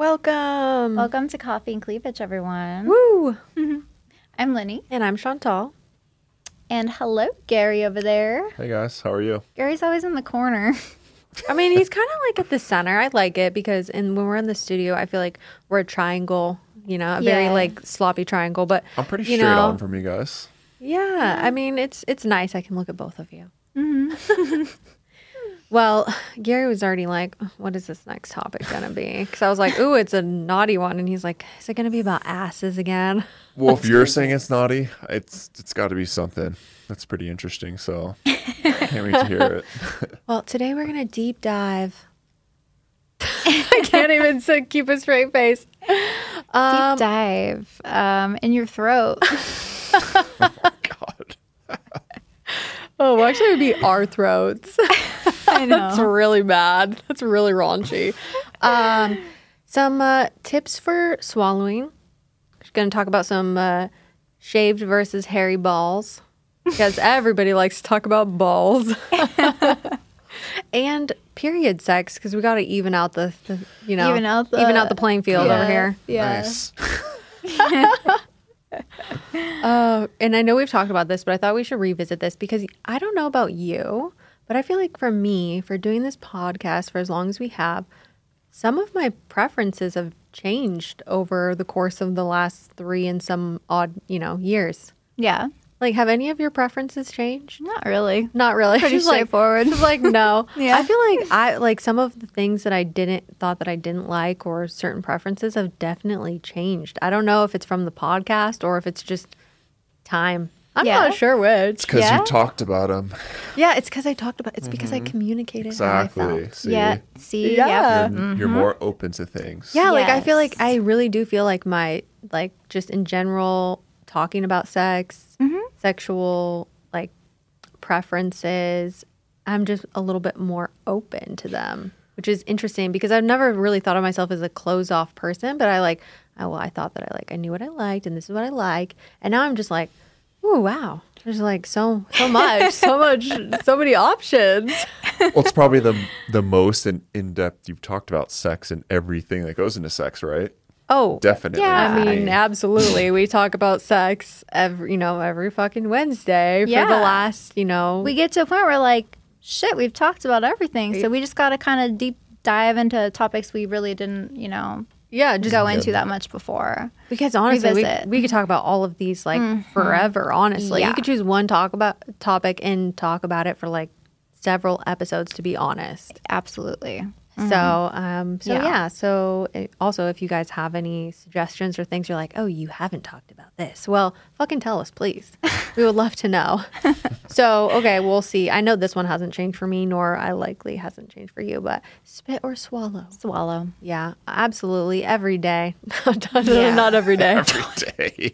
Welcome. Welcome to Coffee and Cleavage, everyone. Woo. I'm Lenny. And I'm Chantal. And hello, Gary over there. Hey guys, how are you? Gary's always in the corner. I mean, he's kind of like at the center. I like it because when we're in the studio, I feel like we're a triangle, a very like sloppy triangle. But I'm pretty straight on from you guys. Yeah, I mean, it's nice. I can look at both of you. Mm-hmm. Well, Gary was already like, what is this next topic going to be? Because I was like, ooh, it's a naughty one. And he's like, is it going to be about asses again? Well, if you're saying it's naughty, it's got to be something that's pretty interesting. So I can't wait to hear it. Well, today we're going to deep dive. I can't even keep a straight face. Deep dive in your throat. Oh my God. Oh, actually, it would be our throats. I know. That's really bad. That's really raunchy. Some tips for swallowing. We're going to talk about some shaved versus hairy balls because everybody likes to talk about balls. And period sex because we got to even out the even out the playing field over here. Yeah. Nice. And I know we've talked about this, but I thought we should revisit this because I don't know about you, but I feel like for me, for doing this podcast for as long as we have, some of my preferences have changed over the course of the last 3 and some odd, years. Yeah. Like, have any of your preferences changed? Not really. Not really. Pretty straightforward. She's like, no. Yeah. I feel like some of the things that I thought that I didn't like or certain preferences have definitely changed. I don't know if it's from the podcast or if it's just time. I'm not sure which. It's because you talked about them. Yeah, it's because I talked about it's because I communicated Exactly. how I felt. See? Yeah. See? Yeah. You're more open to things. Yeah, like I feel Yes. like I really do feel like my just in general talking about sex, sexual preferences, I'm just a little bit more open to them, which is interesting because I've never really thought of myself as a closed off person, but I thought that I knew what I liked and this is what I like, and now I'm just like, oh wow, there's like so much, so many options. Well, it's probably the most in depth you've talked about sex and everything that goes into sex, right? Oh, Definitely. Yeah. I mean, absolutely. We talk about sex every fucking Wednesday for the last, We get to a point where like, shit, we've talked about everything. So we just got to kind of deep dive into topics we really didn't, just go into that much before. because honestly, revisit. we could talk about all of these forever. Honestly, Yeah. you could choose one topic and talk about it for several episodes. To be honest, Absolutely. So also if you guys have any suggestions or things you're like, oh, you haven't talked about this, well, fucking tell us, please. We would love to know. So, okay, we'll see. I know this one hasn't changed for me, nor I likely hasn't changed for you, but spit or swallow? Swallow. Yeah, absolutely. Every day. Not every day. Every day.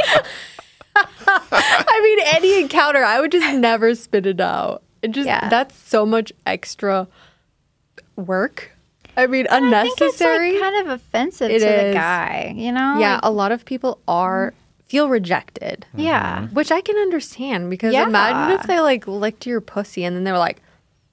I mean, any encounter, I would just never spit it out. That's so much extra work. I mean, unnecessary. I think it's kind of offensive to the guy, Yeah, a lot of people feel rejected. Yeah. Which I can understand because Yeah. imagine if they licked your pussy and then they were like,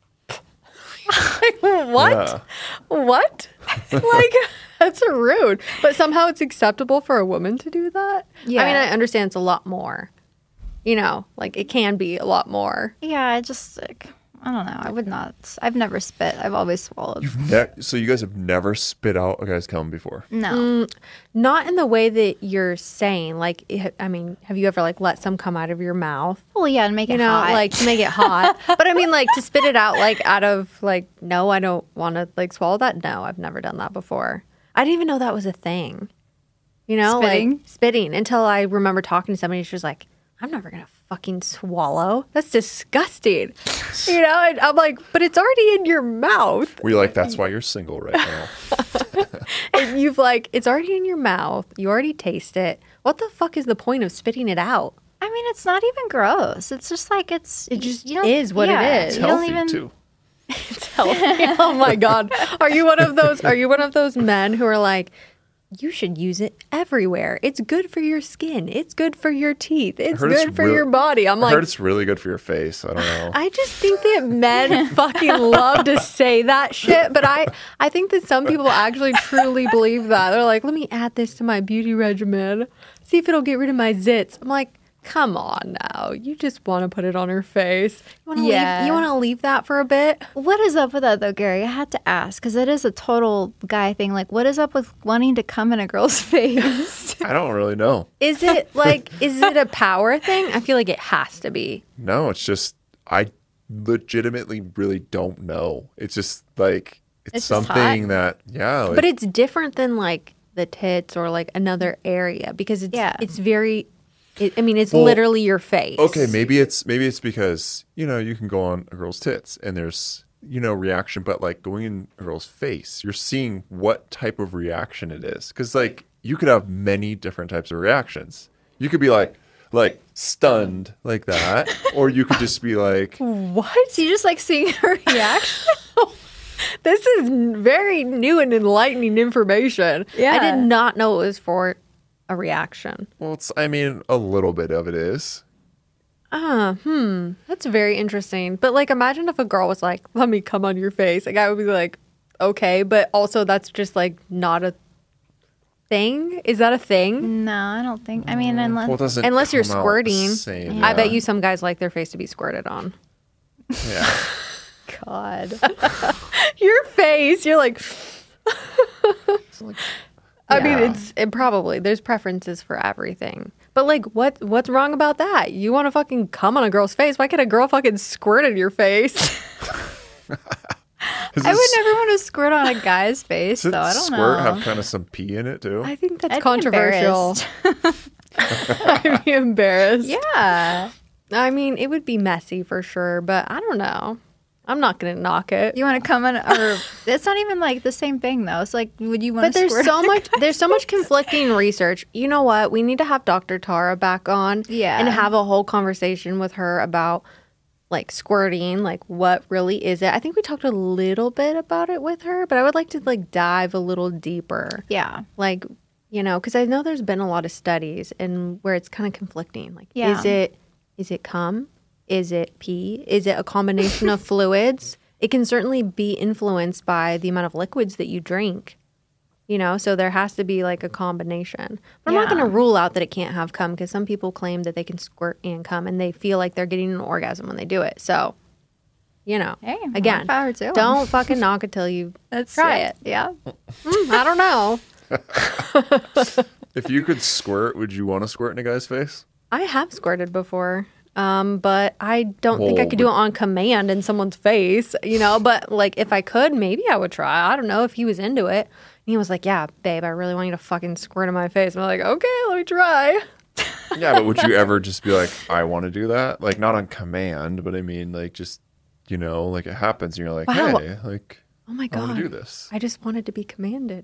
what? Yeah. What? That's rude. But somehow it's acceptable for a woman to do that. Yeah. I mean, I understand it's a lot more. It can be a lot more. Yeah, I don't know. I would not. I've never spit. I've always swallowed. So you guys have never spit out a guy's cum before? No. Not in the way that you're saying. Have you ever let some come out of your mouth? Well, yeah, and make it hot. To make it hot. But I mean, to spit it out, out of no, I don't want to swallow that. No, I've never done that before. I didn't even know that was a thing. Spitting? Spitting until I remember talking to somebody. She was like, I'm never going to fucking swallow. That's disgusting. And I'm like, but it's already in your mouth. Were you like, that's why you're single right now? And it's already in your mouth. You already taste it. What the fuck is the point of spitting it out? I mean, it's not even gross. It's just it just is what it is. It's You don't healthy even, too. It's healthy. Oh my God. Are you one of those men who are like, you should use it everywhere. It's good for your skin. It's good for your teeth. It's heard it's good for real- your body. I'm I like, heard it's really good for your face. I don't know. I just think that men fucking love to say that shit, but I think that some people actually truly believe that. They're like, let me add this to my beauty regimen, see if it'll get rid of my zits. I'm like, come on now. You just want to put it on her face. You want to leave that for a bit? What is up with that though, Gary? I had to ask because it is a total guy thing. Like, what is up with wanting to come in a girl's face? I don't really know. Is it like, is it a power thing? I feel like it has to be. No, it's just I legitimately really don't know. It's just like it's just something hot. that like, But it's different than like the tits or like another area because it's very. It's Well, literally your face. okay, maybe it's because you can go on a girl's tits and there's reaction, but like going in a girl's face, you're seeing what type of reaction it is because like you could have many different types of reactions. You could be like stunned like that, or you could just be like, What? So you just like seeing her reaction? This is very new and enlightening information. Yeah. I did not know it was for a reaction. well, it's a little bit of it is. That's very interesting. But like, imagine if a girl was like, let me come on your face. A guy would be like, okay, but also that's just like not a thing. Is that a thing? No, I don't think. I mean, unless Well, it doesn't Unless you're come out squirting. the same, I bet yeah. you some guys like their face to be squirted on. Yeah. God. Your face, you're like, It's like, I mean, Yeah. it probably there's preferences for everything. But like, what's wrong about that? You want to fucking come on a girl's face? Why can't a girl fucking squirt in your face? Does I would this- never want to squirt on a guy's face, does though. I don't squirt know. have kind of some pee in it too? I think that's I'd be controversial. embarrassed. I'd be embarrassed. Yeah. I mean, it would be messy for sure, but I don't know. I'm not gonna knock it. You want to come in, or it's not even like the same thing, though. It's like, would you want But to there's squirt so on a much guy? there's so much conflicting research. You know what? We need to have Dr. Tara back on Yeah. and have a whole conversation with her about like squirting, like what really is it? I think we talked a little bit about it with her, but I would like to like dive a little deeper. Yeah. Like, because I know there's been a lot of studies and where it's kind of conflicting. Like, Yeah. is it cum? Is it pee? Is it a combination of fluids? It can certainly be influenced by the amount of liquids that you drink. So there has to be like a combination. But I'm not Yeah. going to rule out that it can't have cum because some people claim that they can squirt and cum and they feel like they're getting an orgasm when they do it. So, Hey, again, more power to 'em. don't fucking knock it till you try it. Yeah. I don't know. If you could squirt, would you want to squirt in a guy's face? I have squirted before, but I don't think I Whoa, could do it on command in someone's face, But like, if I could, maybe I would try. I don't know if he was into it. And he was like, "Yeah, babe, I really want you to fucking squirt in my face." And I'm like, "Okay, let me try." Yeah, but would you ever just be like, I want to do that? Like, not on command, but I mean, like, just, like it happens and you're like, Wow. hey, like, Oh my I want god, to do this. I just wanted to be commanded.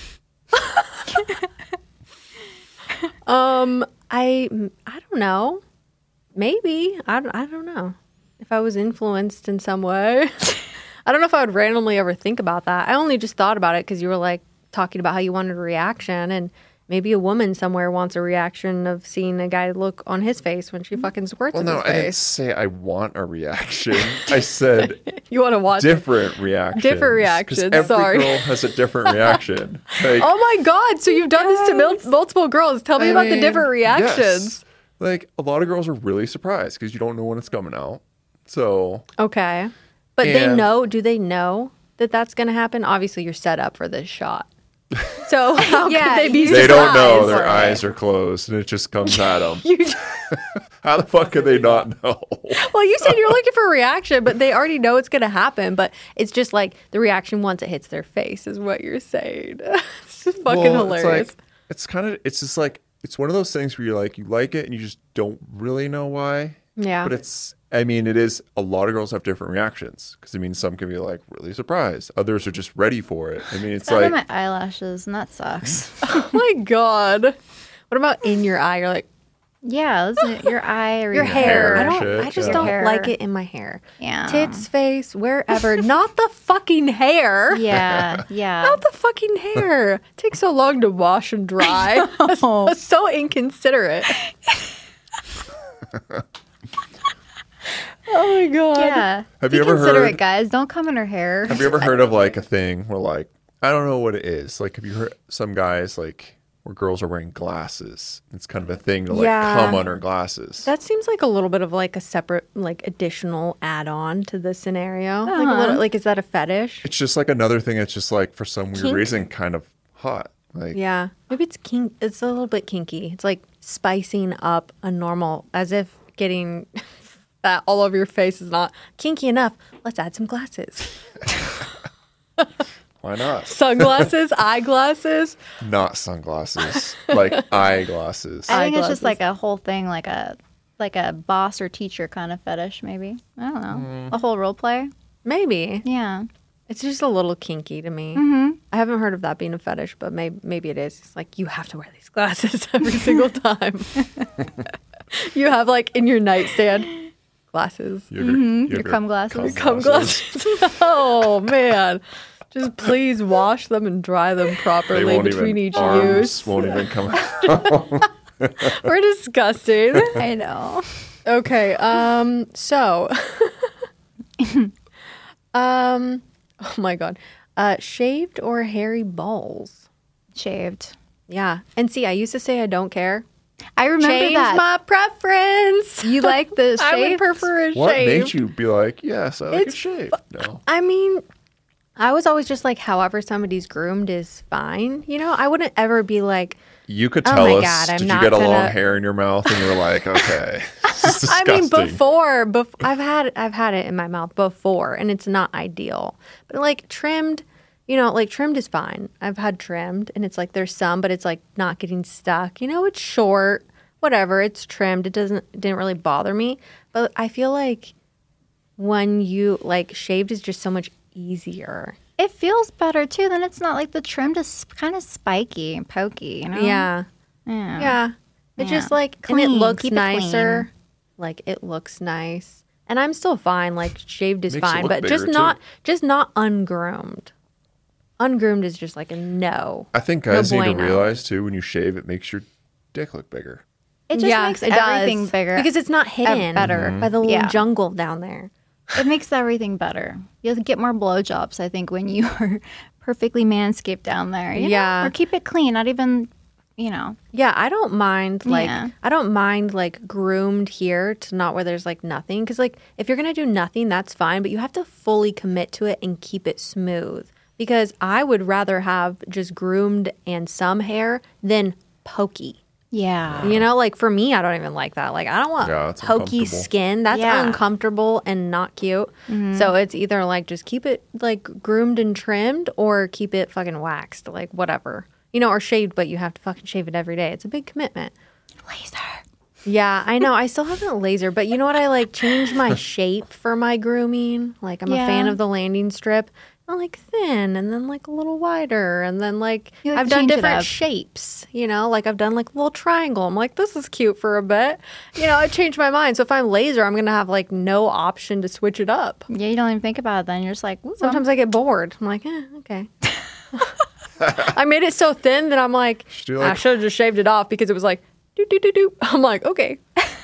I don't know. Maybe I don't know if I was influenced in some way. I don't know if I would randomly ever think about that. I only just thought about it because you were like talking about how you wanted a reaction, and maybe a woman somewhere wants a reaction of seeing a guy look on his face when she fucking squirts Well, in no, his I didn't face. say I want a reaction. I said You want to watch? different reactions. Different 'Cause reactions, Every sorry. girl has a different reaction. Like, Oh my god! So you've done this to multiple girls. Tell me I about the mean, different reactions. yes. Like, a lot of girls are really surprised because you don't know when it's coming out. So, Okay. But they And- know, do they know that that's going to happen? Obviously, you're set up for this shot. So how Yeah, could they be they don't know. surprised? Their eyes are closed and it just comes at them. You, How the fuck could they not know? well, you said you're looking for a reaction, but they already know it's going to happen. But it's just like the reaction once it hits their face is what you're saying. It's just fucking hilarious. It's just like, it's one of those things where you like it and you just don't really know why. Yeah. But it is, a lot of girls have different reactions. Because, some can be like really surprised. Others are just ready for it. It's Found in like, my eyelashes, and that sucks. Oh my God. What about in your eye? You're like, Yeah, listen, your eye or Your hair. and I shit, just yeah. don't Hair. like it in my hair. Yeah. Tits, face, wherever. Not the fucking hair. Yeah, yeah. Not the fucking hair. It takes so long to wash and dry. That's so inconsiderate. Oh my god. Yeah. Have Be you ever considerate, heard- guys. Don't come in her hair. Have you ever heard of like a thing where like I don't know what it is. Like have you heard some guys like where girls are wearing glasses? It's kind of a thing to like Yeah. come on her glasses. That seems like a little bit of like a separate, like additional add-on to the scenario. Like a little, like is that a fetish? It's just like another thing that's just like for some weird Kink? reason kind of hot. Like Yeah, maybe it's kink. It's a little bit kinky. It's like spicing up a normal, as if getting that all over your face is not kinky enough. Let's add some glasses, why not? sunglasses, eyeglasses. Not sunglasses. Like eyeglasses. I think it's just eyeglasses. like a whole thing, like a boss or teacher kind of fetish, maybe. I don't know. A whole role play. Maybe Yeah. it's just a little kinky to me. I haven't heard of that being a fetish, but maybe it is. It's like you have to wear these glasses every single time. You have like in your nightstand glasses. Your cum glasses. Cum glasses. Oh man. Just please wash them and dry them They properly won't between even, each arms use. won't even come out. We're disgusting. I know. Okay, so oh my god. Shaved or hairy balls? Shaved. Yeah. And see, I used to say I don't care. I remember Change that. my preference. You like the I would shaved? prefer a What shave. made you be like, yes, I like It's a shave? No. I mean, I was always just like, however somebody's groomed is fine. You know, I wouldn't ever be like, You could Oh tell my us, God, I'm did you not get a long gonna- hair in your mouth? And you were like, okay. This is I mean, disgusting. before I've had it in my mouth before, and it's not ideal. But like trimmed, you know, like trimmed is fine. I've had trimmed, and it's like there's some, but it's like not getting stuck. You know, it's short, whatever. It's trimmed. It didn't really bother me. But I feel like when you like shaved is just so much easier. It feels better too. Then it's not like the trimmed is kind of spiky and pokey, you know? Yeah, Yeah. yeah. It's Yeah. just like and Clean. it looks Keep it nicer. clean. Like it looks nice, and I'm still fine. Like shaved is Makes it fine, look but just bigger, too. not ungroomed. Ungroomed is just like a no. I think guys need to bueno. realize too, when you shave, it makes your dick look bigger. It just makes it everything does. bigger. because it's not hidden better. by the little Yeah. jungle down there. It makes everything better. You'll get more blowjobs, I think, when you are perfectly manscaped down there. you know? Yeah. Or keep it clean, not even, you know. Yeah, I don't mind Yeah. like groomed here to not where there's like nothing, because like if you're gonna do nothing, that's fine, but you have to fully commit to it and keep it smooth. Because I would rather have just groomed and some hair than pokey. Yeah. You know, like for me, I don't even like that. Like I don't want Yeah, it's pokey uncomfortable. skin. That's Yeah. uncomfortable and not cute. So it's either like just keep it like groomed and trimmed, or keep it fucking waxed, like whatever. You know, or shaved, but you have to fucking shave it every day. It's a big commitment. Laser. Yeah, I know. I still haven't laser, but you know what? I like changed my shape for my grooming. Like I'm a fan Yeah. of the landing strip. I'm like thin and then like a little wider and then like You, like, I've done change it different up. shapes, you know, like I've done like a little triangle. I'm like, this is cute for a bit. You know, I changed my mind. So if I'm laser, I'm gonna have like no option to switch it up. Yeah, you don't even think about it then. You're just like, ooh, Sometimes I get bored. I'm like, okay. I made it so thin that I'm like, Should do, I like- should have just shaved it off because it was like do do do do. I'm like, okay.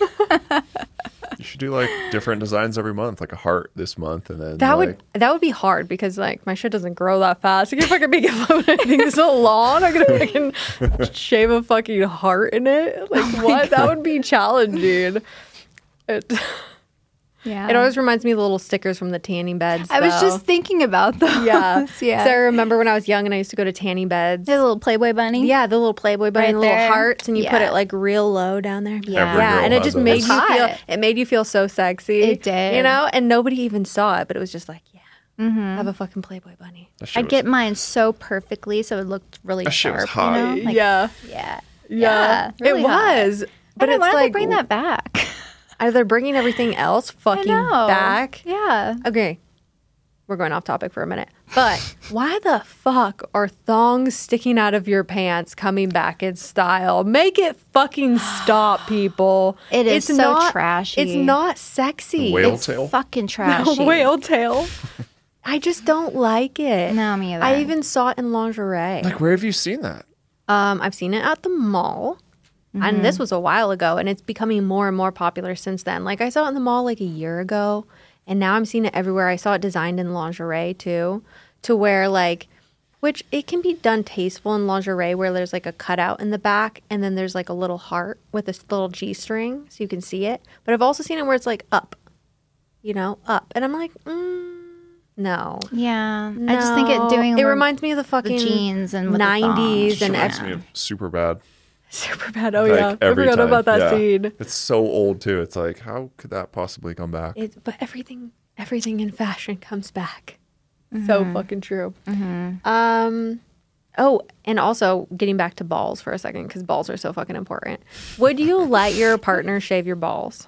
You should do like different designs every month, like a heart this month, and then That like, would be hard because like my shit doesn't grow that fast. Like, if I could make anything so long, I'm gonna fucking shave a fucking heart in it. Like what? That would be challenging. It yeah. it always reminds me of the little stickers from the tanning beds. I was though. just thinking about those. yeah. yeah. So I remember when I was young and I used to go to tanning beds. The little Playboy bunny. Yeah, the little Playboy bunny, Right and the little there. hearts, and you put Yeah. it like real low down there. Yeah. Every yeah, girl and it has just a made little- you feel. Hot. It made you feel so sexy. It did. you know, and nobody even saw it, but it was just like, yeah, Mm-hmm. I have a fucking Playboy bunny. that shit I'd was- get mine so perfectly so it looked really That shit sharp. was hot. You know? Like, yeah, Yeah. yeah, really it hot. was. But I it's know, why don't like they bring that back? Are they bringing everything else fucking I know. back? Yeah. Okay. we're going off topic for a minute. But why the fuck are thongs sticking out of your pants coming back in style? Make it fucking stop, people. It is It's so not, trashy. It's not sexy. Whale It's tail? Fucking trashy. whale tail. I just don't like it. No, me either. I even saw it in lingerie. Like, where have you seen that? I've seen it at the mall. And this was a while ago, and it's becoming more and more popular since then. Like, I saw it in the mall like a year ago, and now I'm seeing it everywhere. I saw it designed in lingerie, too, to where, like, which it can be done tasteful in lingerie where there's, like, a cutout in the back, and then there's, like, a little heart with this little G-string so you can see it. But I've also seen it where it's, like, up, up. And I'm like, no. Yeah. I just think it doing It reminds me of the fucking jeans and with the 90s thongs. and Reminds me of Superbad. super bad. Oh Like, yeah, I every forgot time. about that Yeah. scene. It's so old too. It's like, how could that possibly come back? But everything in fashion comes back. So fucking true. Oh, and also getting back to balls for a second because balls are so fucking important. Would you let your partner shave your balls?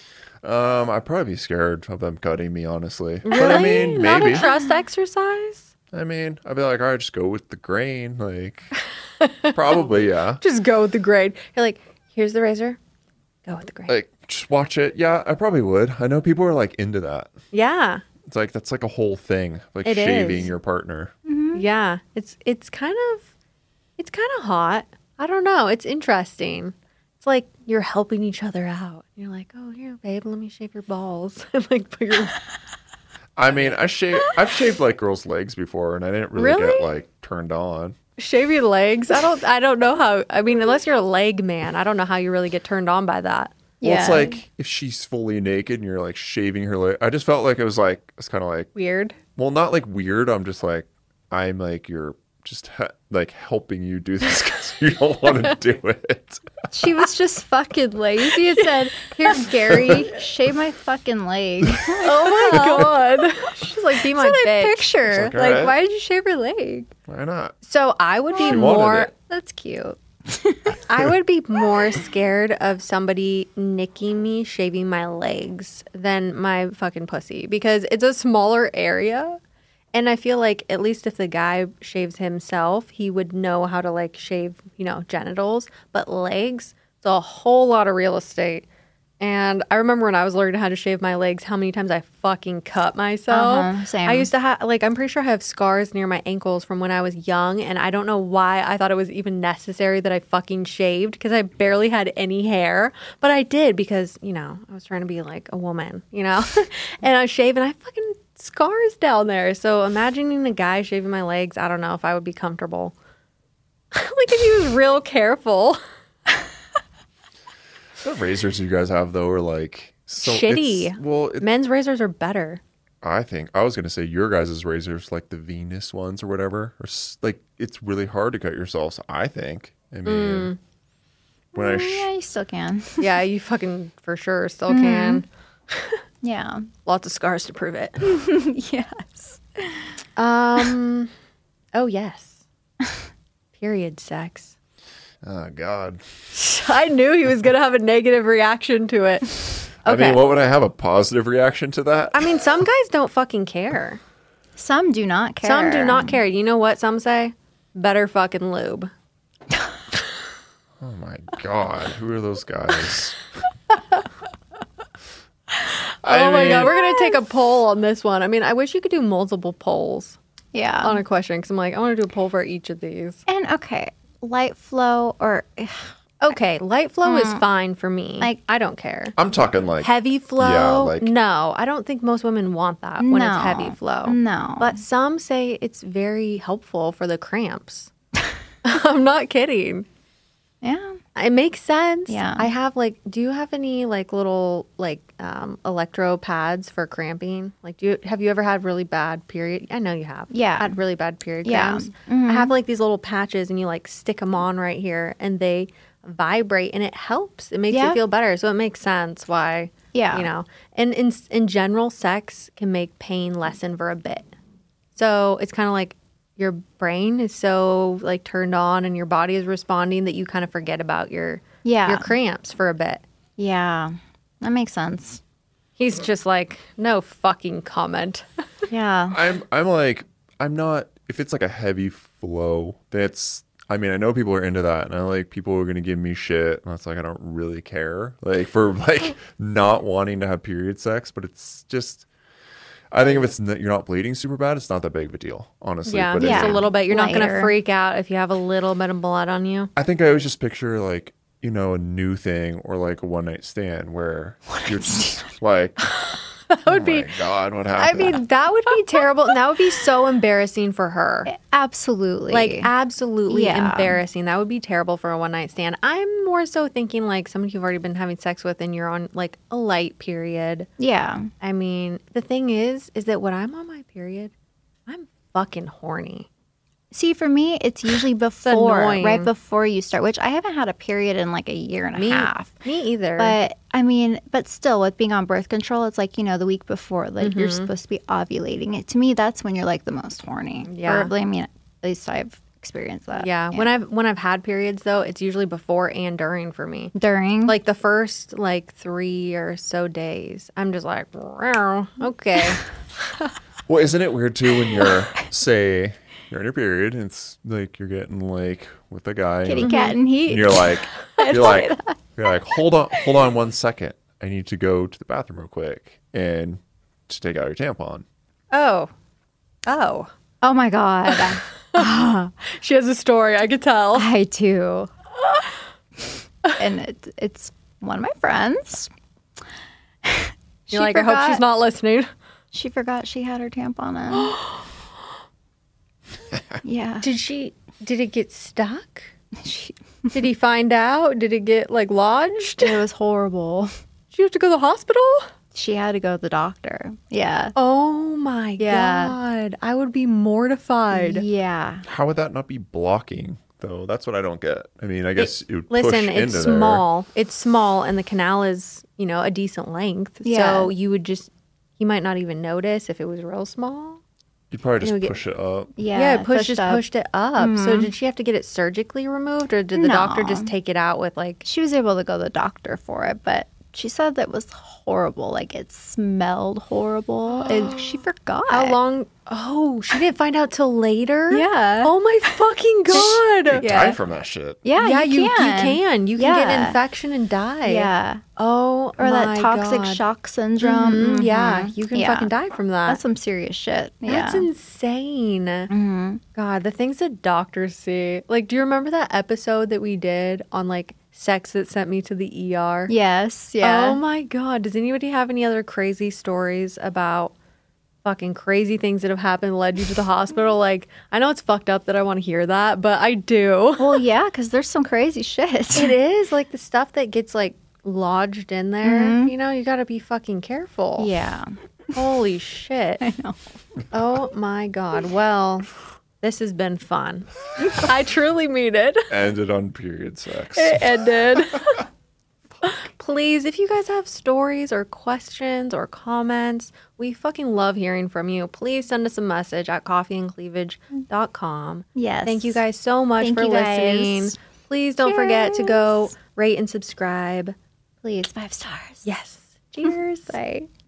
I'd probably be scared of them cutting me, honestly. Really? But I mean, Not maybe. a trust exercise. I mean, I'd be like, all right, just go with the grain. Like, probably, yeah. Just go with the grain. You're like, here's the razor. Go with the grain. Like, just watch it. Yeah, I probably would. I know people are like into that. Yeah. It's like, that's like a whole thing. Like It shaving is. your partner. Yeah. It's kind of hot. I don't know. It's interesting. It's like you're helping each other out. You're like, oh, here, babe, let me shave your balls. And like put your I mean, I've shaved like girls' legs before and I didn't really Really? get like turned on. shave your legs. I don't know how. I mean, unless you're a leg man, I don't know how you really get turned on by that. Well, it's Yeah. like if she's fully naked and you're like shaving her leg. I just felt like it's kind of like, Weird. well, not like weird. I'm just like, I'm like, you're just like helping you do this because you don't want to do it. She was just fucking lazy and said, "Here, Gary, shave my fucking leg." Oh my god. She's like, be my That's what I bitch. picture. It's like, Like, alright. why did you shave her leg? Why not? So I would be She wanted more. it. That's cute. I would be more scared of somebody nicking me shaving my legs than my fucking pussy because it's a smaller area. And I feel like at least if the guy shaves himself, he would know how to like shave, genitals. But legs, it's a whole lot of real estate. And I remember when I was learning how to shave my legs, how many times I fucking cut myself. Same. I used to have, I'm pretty sure I have scars near my ankles from when I was young. And I don't know why I thought it was even necessary that I fucking shaved because I barely had any hair. But I did because, I was trying to be like a woman, and I shave and I fucking scars down there. So imagining a guy shaving my legs, I don't know if I would be comfortable. Like if he was real careful. The razors you guys have though are like so Shitty. Men's razors are better. I think I was gonna say your guys' razors, like the Venus ones or whatever, like it's really hard to cut yourselves. I think. I mean, when I Yeah, you still can. Yeah, you fucking for sure still can. Yeah. Lots of scars to prove it. Yes. Oh yes. Period sex. oh god, I knew he was gonna have a negative reaction to it. I Okay. mean, what would I have a positive reaction to that? I mean, some guys don't fucking care. Some do not care. Some do not care. You know what some say? Better fucking lube. Oh my god, who are those guys? Oh my god, we're gonna take a poll on this one. I mean, I wish you could do multiple polls Yeah. on a question because I'm like, I want to do a poll for each of these. And okay, light flow or Okay, light flow is fine for me. Like- I don't care. I'm talking like Heavy flow? Yeah, like- no, I don't think most women want that when No. it's heavy flow. No. But some say it's very helpful for the cramps. I'm not kidding. yeah. It makes sense. Yeah. I have do you have any little electro pads for cramping? Have you ever had really bad period? I know you have. Yeah. Had really bad period Yeah. cramps. I have these little patches and you stick them on right here and they vibrate and it helps. It makes Yeah. you feel better. So it makes sense why, Yeah. and in general, sex can make pain lessen for a bit. So it's kind of like your brain is so turned on and your body is responding that you kind of forget about your cramps for a bit. Yeah. That makes sense. He's just no fucking comment. Yeah. I'm not, if it's like a heavy flow, I know people are into that, and I like people who are going to give me shit, and it's like, I don't really care, like, for like not wanting to have period sex, but it's just, I think if you're not bleeding super bad, it's not that big of a deal, honestly. Yeah, But just a little bit. You're not going to Lighter. freak out if you have a little bit of blood on you. I think I always just picture like, a new thing or like a one night stand where you're just like, That would oh be. my God, what I happened? mean, that would be terrible. And that would be so embarrassing for her. Absolutely. Like, absolutely Yeah. embarrassing. That would be terrible for a one night stand. I'm more so thinking like somebody you've already been having sex with and you're on like a light period. Yeah. I mean, the thing is that when I'm on my period, I'm fucking horny. See, for me, it's usually before, annoying. right before you start, which I haven't had a period in like a year and a half. Me either. But I mean, but still, with being on birth control, it's like, the week before, like you're supposed to be ovulating. To me, that's when you're like the most horny. Yeah. Or, I mean, at least I've experienced that. yeah, when I've had periods though, it's usually before and during for me. During. Like the first like 3 or so days, I'm just like, wow, okay. Well, isn't it weird too when you're, say, you're in your period, and it's like you're getting like with a guy, kitty cat and heat. and you're like, hold on 1 second. I need to go to the bathroom real quick and to take out your tampon. Oh. Oh my God. She has a story, I could tell. I too. And it's one of my friends. You're like, I hope she's not listening. She forgot she had her tampon in. Yeah. Did it get stuck? She, Did he find out? Did it get like lodged? it was horrible. Did you have to go to the hospital? She had to go to the doctor. Yeah. Oh my Yeah. God. I would be mortified. Yeah. How would that not be blocking, though? That's what I don't get. I mean, I guess it would push Listen, into it's there. small. It's small and the canal is, a decent length. Yeah. So he might not even notice if it was real small. You'd probably You know, just push it up. Yeah. it pushed it up. So did she have to get it surgically removed or did the doctor No. just take it out with like She was able to go to the doctor for it, but she said that was horrible. Like it smelled horrible. And she forgot. how long? Oh, she didn't find out till later? Yeah. Oh my fucking God. Yeah. Die from that shit. Yeah, Yeah, you can. You can get Yeah. infection and die. Yeah. Oh, Or that my toxic God. shock syndrome. Mhm. Yeah, Mhm. you can Yeah. fucking die from that. That's some serious shit. That's Yeah. insane. God, the things that doctors see. Like, do you remember that episode that we did on like sex that sent me to the ER? Yes. Yeah. Oh my God. Does anybody have any other crazy stories about fucking crazy things that have happened led you to the hospital? Like, I know it's fucked up that I want to hear that, but I do. Well, yeah, because there's some crazy shit. It is like the stuff that gets like lodged in there. You got to be fucking careful. Yeah. Holy shit. I know. Oh my God. Well, this has been fun. I truly mean it. Ended on period sex. It ended. Please, if you guys have stories or questions or comments, we fucking love hearing from you. Please send us a message at coffeeandcleavage.com. Yes. Thank you guys so much Thank for you guys. listening. Please don't forget to go Cheers. rate and subscribe. Please, 5 stars. Yes. Cheers. Bye.